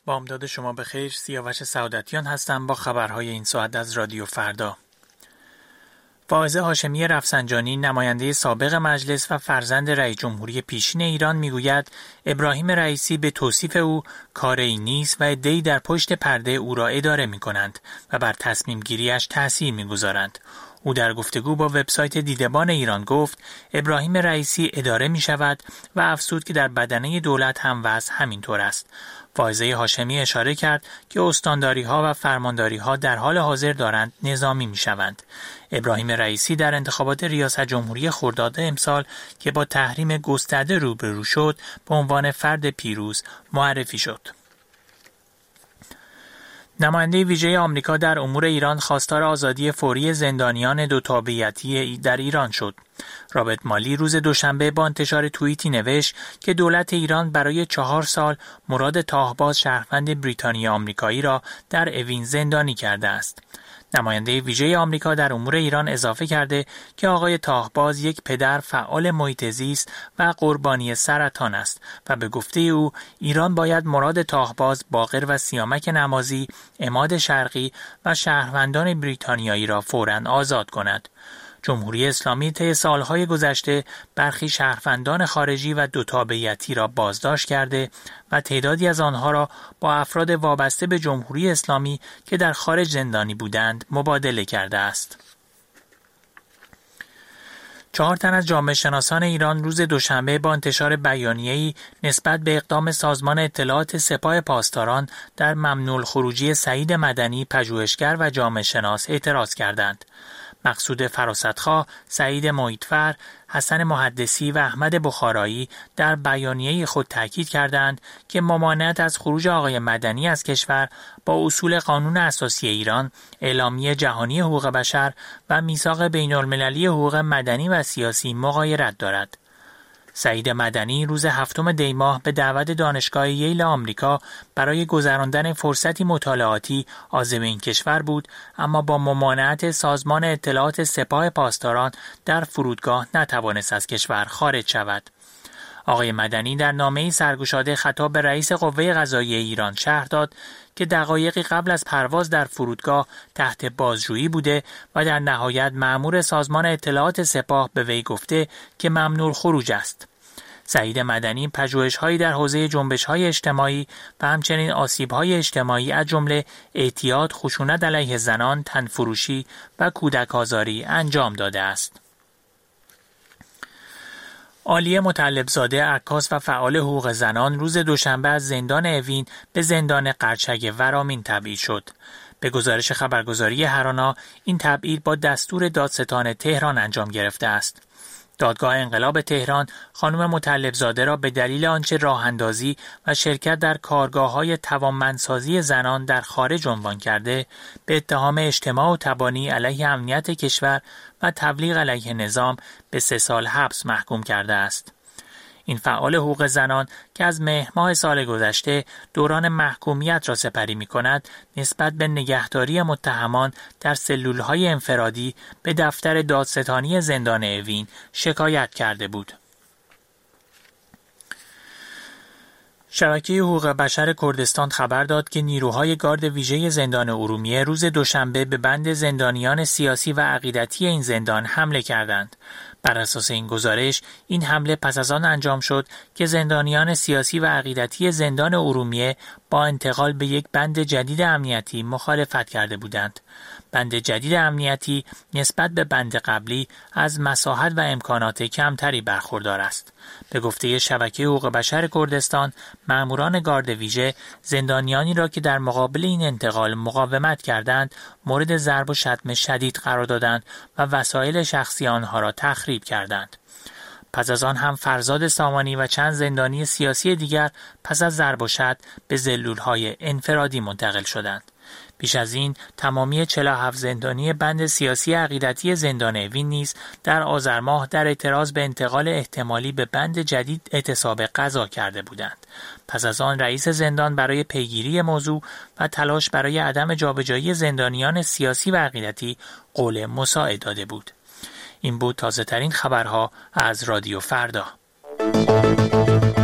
با امداد شما بخیر، سیاوش سعادتیان هستم با خبرهای این ساعت از رادیو فردا. واعظ هاشمی رفسنجانی، نماینده سابق مجلس و فرزند رئیس جمهوری پیشین ایران میگوید ابراهیم رئیسی به توصیف او کاری نیست و عده‌ای در پشت پرده او را اداره می‌کنند و بر تصمیم گیریش تأثیر می‌گذارند. او در گفتگو با وبسایت دیدبان ایران گفت ابراهیم رئیسی اداره می شود و افزود که در بدنه دولت هم وضع همینطور است. واعظ هاشمی اشاره کرد که استانداری‌ها و فرمانداری‌ها در حال حاضر دارند نظامی می شوند. ابراهیم رئیسی در انتخابات ریاست جمهوری خرداد امسال که با تحریم گسترده روبرو شد به عنوان فرد پیروز معرفی شد. نماینده ویژه آمریکا در امور ایران خواستار آزادی فوری زندانیان دو تابعیتی در ایران شد. رابرت مالی روز دوشنبه با انتشار توییتی نوشت که دولت ایران برای 4 سال مراد تاهباز شهروند بریتانیایی آمریکایی را در اوین زندانی کرده است. نماینده ویژه آمریکا در امور ایران اضافه کرده که آقای تاهباز یک پدر فعال محیط زیست و قربانی سرطان است و به گفته او ایران باید مراد تاهباز، باقر و سیامک نمازی، عماد شرقی و شهروندان بریتانیایی را فوراً آزاد کند. جمهوری اسلامی طی سالهای گذشته برخی شهروندان خارجی و دو تابعیتی را بازداشت کرده و تعدادی از آنها را با افراد وابسته به جمهوری اسلامی که در خارج زندانی بودند مبادله کرده است. 4 تن از جامعه شناسان ایران روز دوشنبه با انتشار بیانیه‌ای نسبت به اقدام سازمان اطلاعات سپاه پاسداران در ممنوع الخروجی سعید مدنی، پژوهشگر و جامعه شناس اعتراض کردند. مقصود فراستخواه، سعید محیطفر، حسن محدثی و احمد بخارایی در بیانیه خود تاکید کردند که ممانعت از خروج آقای مدنی از کشور با اصول قانون اساسی ایران، اعلامیه جهانی حقوق بشر و میثاق بین‌المللی حقوق مدنی و سیاسی مغایرت دارد. سعید مدنی روز 7 دی ماه به دعوت دانشگاه ییل آمریکا برای گذراندن فرصتی مطالعاتی عازم این کشور بود، اما با ممانعت سازمان اطلاعات سپاه پاسداران در فرودگاه نتوانست از کشور خارج شود. آقای مدنی در نامه‌ای سرگشاده خطاب به رئیس قوه قضاییه ایران شرح داد که دقایقی قبل از پرواز در فرودگاه تحت بازجویی بوده و در نهایت مأمور سازمان اطلاعات سپاه به وی گفته که ممنوع خروج است. سعید مدنی پژوهش‌هایی در حوزه جنبش‌های اجتماعی و همچنین آسیب‌های اجتماعی از جمله اعتیاد، خشونت علیه زنان، تنفروشی و کودک آزاری انجام داده است. عالیه مطلبزاده، عکاس و فعال حقوق زنان روز دوشنبه از زندان اوین به زندان قرچک ورامین تبعید شد. به گزارش خبرگزاری هرانا این تبعید با دستور دادستان تهران انجام گرفته است. دادگاه انقلاب تهران خانم مطلبزاده را به دلیل آنچه راه اندازی و شرکت در کارگاه‌های توانمندسازی زنان در خارج عنوان کرده، به اتهام اجتماع و تبانی علیه امنیت کشور و تبلیغ علیه نظام به 3 سال حبس محکوم کرده است. این فعال حقوق زنان که از مهر ماه سال گذشته دوران محکومیت را سپری می‌کند، نسبت به نگهداری متهمان در سلول‌های انفرادی به دفتر دادستانی زندان اوین شکایت کرده بود. شبکه حقوق بشر کردستان خبر داد که نیروهای گارد ویژه زندان ارومیه روز دوشنبه به بند زندانیان سیاسی و عقیدتی این زندان حمله کردند. بر اساس این گزارش، این حمله پس از آن انجام شد که زندانیان سیاسی و عقیدتی زندان ارومیه با انتقال به یک بند جدید امنیتی مخالفت کرده بودند. بند جدید امنیتی نسبت به بند قبلی از مساحت و امکانات کمتری برخوردار است. به گفته شبکه حقوق بشر کردستان، ماموران گارد ویژه زندانیانی را که در مقابل این انتقال مقاومت کردند، مورد ضرب و شتم شدید قرار دادند و وسایل شخصی آنها را تخریب کردند. پس از آن هم فرزاد سامانی و چند زندانی سیاسی دیگر پس از ضرب و شتم به سلول‌های انفرادی منتقل شدند. پیش از این تمامی 47 زندانی بند سیاسی عقیدتی زندان اوین نیز در آذر ماه در اعتراض به انتقال احتمالی به بند جدید اعتصاب غذا کرده بودند. پس از آن رئیس زندان برای پیگیری موضوع و تلاش برای عدم جابجایی زندانیان سیاسی و عقیدتی قول مساعد داده بود. این بود تازه ترین خبرها از رادیو فردا.